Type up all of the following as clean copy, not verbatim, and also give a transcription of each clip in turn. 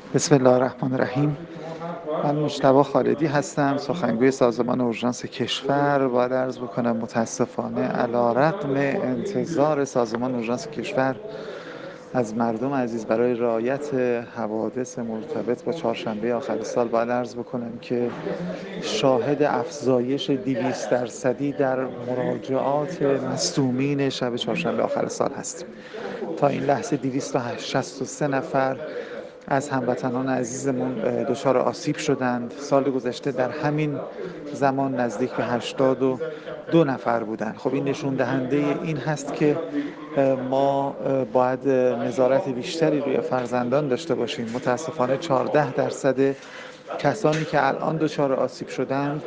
بسم الله الرحمن الرحیم. من مجتبی خالدی هستم، سخنگوی سازمان اورژانس کشور. باید عرض بکنم متاسفانه علیرغم انتظار سازمان اورژانس کشور از مردم عزیز برای رعایت حوادث مرتبط با چهارشنبه آخر سال، باید عرض بکنم که شاهد افزایش 200% در مراجعات مصدومین شب چهارشنبه آخر سال هستیم. تا این لحظه 263 نفر از هموطنان عزیزمون دچار آسیب شدند. سال گذشته در همین زمان نزدیک به 82 نفر بودند. خب این نشون دهنده این هست که ما باید نظارت بیشتری روی فرزندان داشته باشیم. متاسفانه 14% کسانی که الان دچار آسیب شدند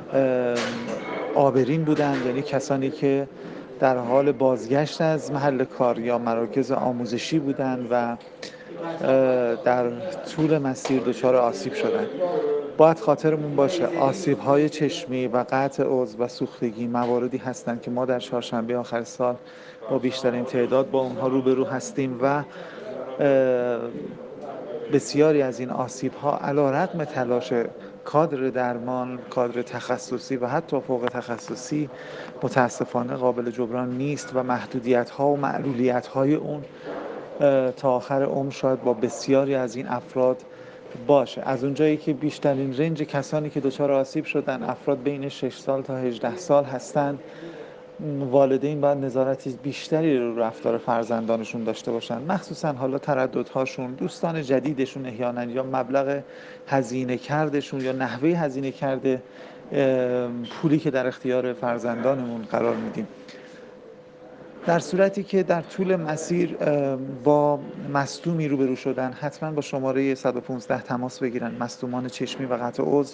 آبرین بودند، یعنی کسانی که در حال بازگشت از محل کار یا مراکز آموزشی بودند و در طول مسیر دچار آسیب شدند. باید خاطرمون باشه آسیب‌های چشمی و قطع عضو و سوختگی مواردی هستند که ما در چهارشنبه آخر سال با بیشترین تعداد با اونها روبرو هستیم و بسیاری از این آسیب‌ها علیرغم تلاش کادر درمان، کادر تخصصی و حتی فوق تخصصی متاسفانه قابل جبران نیست و محدودیت‌ها و معلولیت‌های اون تا آخر عمر شاید با بسیاری از این افراد باشه. از اونجایی که بیشترین رنج کسانی که دچار آسیب شدن افراد بین 6 سال تا 18 سال هستند، والدین باید نظارت بیشتری رو رفتار فرزندانشون داشته باشن، مخصوصا حالا ترددهاشون، دوستان جدیدشون احیانا، یا مبلغ هزینه کردشون یا نحوه هزینه کرده پولی که در اختیار فرزندانمون قرار میدیم. در صورتی که در طول مسیر با مصدومی روبرو شدن، حتما با شماره 115 تماس بگیرن. مصدومان چشمی و قطع عضو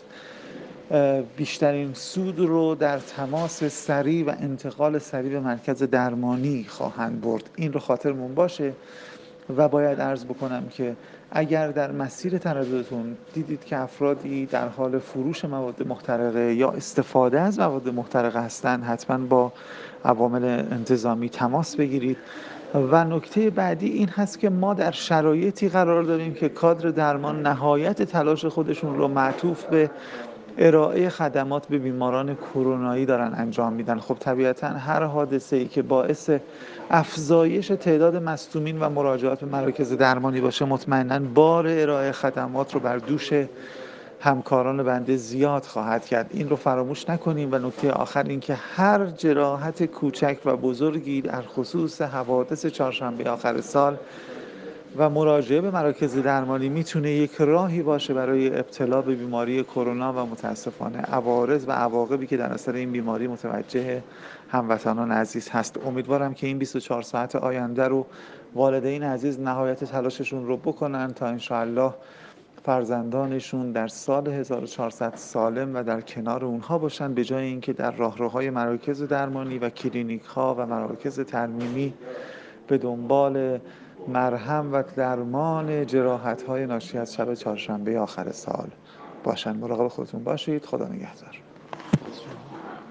بیشترین سود رو در تماس سریع و انتقال سریع به مرکز درمانی خواهند برد. این رو خاطرمون باشه. و باید عرض بکنم که اگر در مسیر ترددتون دیدید که افرادی در حال فروش مواد محترقه یا استفاده از مواد محترقه هستند، حتما با عوامل انتظامی تماس بگیرید. و نکته بعدی این هست که ما در شرایطی قرار داریم که کادر درمان نهایت تلاش خودشون رو معطوف به ارائه خدمات به بیماران کرونایی دارن انجام میدن. خب طبیعتا هر حادثه‌ای که باعث افزایش تعداد مصدومین و مراجعات به مراکز درمانی باشه، مطمئناً بار ارائه خدمات رو بر دوش همکاران بنده زیاد خواهد کرد. این رو فراموش نکنیم. و نکته آخر این که هر جراحت کوچک و بزرگی در خصوص حوادث چهارشنبه آخر سال و مراجعه به مراکز درمانی میتونه یک راهی باشه برای ابتلا به بیماری کرونا و متاسفانه عوارض و عواقبی که در اثر این بیماری متوجه هموطنان عزیز هست. امیدوارم که این 24 ساعت آینده رو والدین عزیز نهایت تلاششون رو بکنن تا انشاءالله فرزندانشون در سال 1400 سالم و در کنار اونها باشن، به جای اینکه در راهروهای مراکز درمانی و کلینیک ها و مراکز ترمیمی به دنبال مرهم و درمان جراحت‌های ناشی از شب چهارشنبه آخر سال باشن. مراقب خودتون باشید. خدا نگهدار.